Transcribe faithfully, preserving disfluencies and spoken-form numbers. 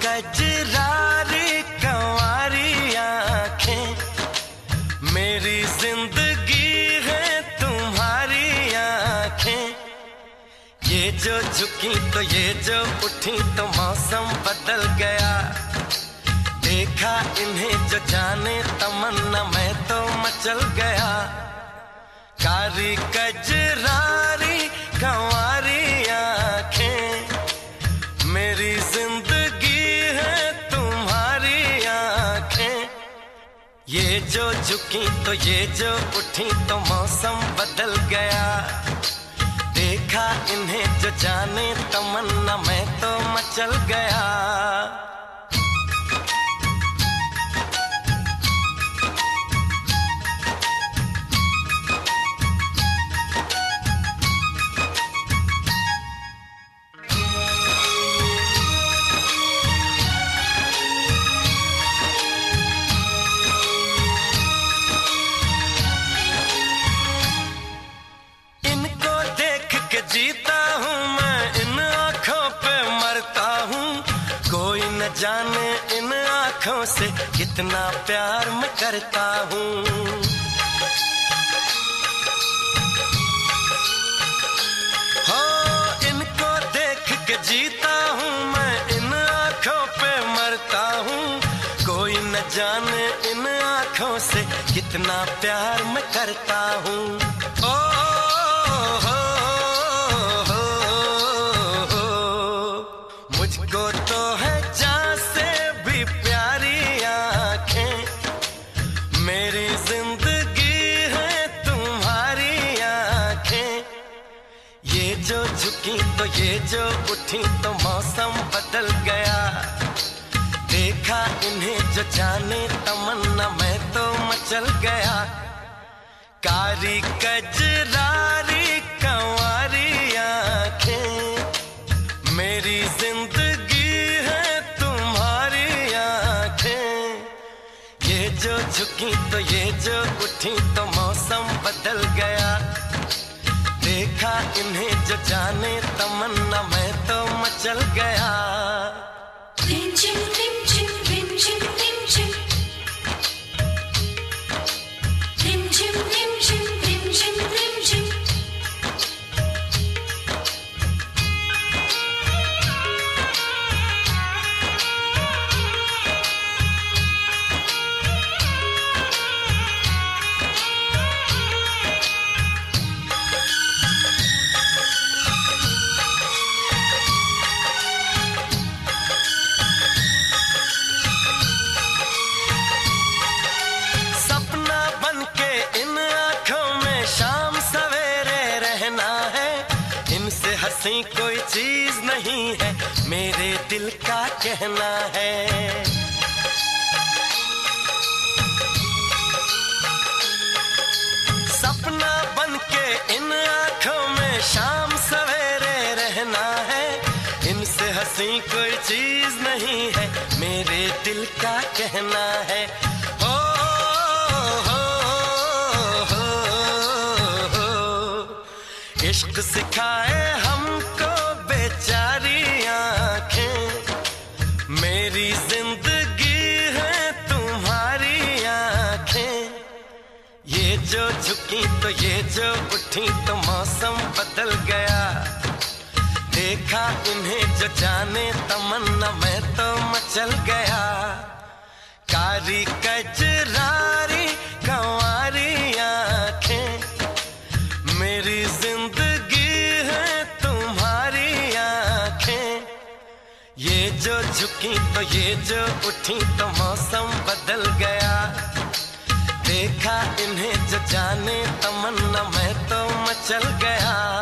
कजरारी कंवारी आँखें, मेरी जिंदगी है तुम्हारी आँखें। ये जो झुकी तो ये जो उठी तो मौसम बदल गया। देखा इन्हें जो जाने तमन्ना मैं तो मचल गया। कारी कजरारी कंवारी आँखें, मेरी जिंदगी है तुम्हारी आँखें। ये जो झुकी तो ये जो उठी तो मौसम बदल गया। देखा इन्हें जो जाने तमन्ना मैं तो मचल गया। जीता हूँ मैं इन आँखों पे मरता हूँ। कोई न जाने इन आँखों से कितना प्यार मैं करता हूँ। हो इनको देख के जीता हूँ मैं इन आँखों पे मरता हूँ। कोई न जाने इन आँखों से कितना प्यार मैं करता हूँ। ओ मुझको तो है जान से भी प्यारी आँखें, मेरी जिंदगी है तुम्हारी आँखें। ये जो झुकी तो ये जो उठी तो मौसम बदल गया। देखा इन्हें जो जाने तमन्ना मैं तो मचल गया। कारी कजरारी कंवारी आँखें, मेरी जिंदगी है तुम्हारी आँखें। ये जो झुकी तो ये जो उठी तो मौसम बदल गया। देखा इन्हें जो जाने तमन्ना मैं तो मचल गया। रिमझिम रिमझिम रिमझिम रिमझिम रिमझिम रिमझिम रिमझिम रिमझिम। हंसी कोई चीज नहीं है, मेरे दिल का कहना है। सपना बन के इन आँखों में शाम सवेरे रहना है। इनसे हंसी कोई चीज नहीं है, मेरे दिल का कहना है। ओ हो हो हो इश्क सिखाए हमको बेचारी आँखें, मेरी जिंदगी है तुम्हारी आँखें। ये जो झुकी तो ये जो उठी तो मौसम बदल गया। देखा इन्हें जो जाने तमन्ना मैं तो मचल गया। कारी कजरारी कंवारी आँखें, मेरी जिंदगी है तुम्हारी आँखें। ये जो झुकी तो ये जो उठी तो मौसम बदल गया। देखा इन्हें जो जाने तमन्ना मैं तो मचल गया।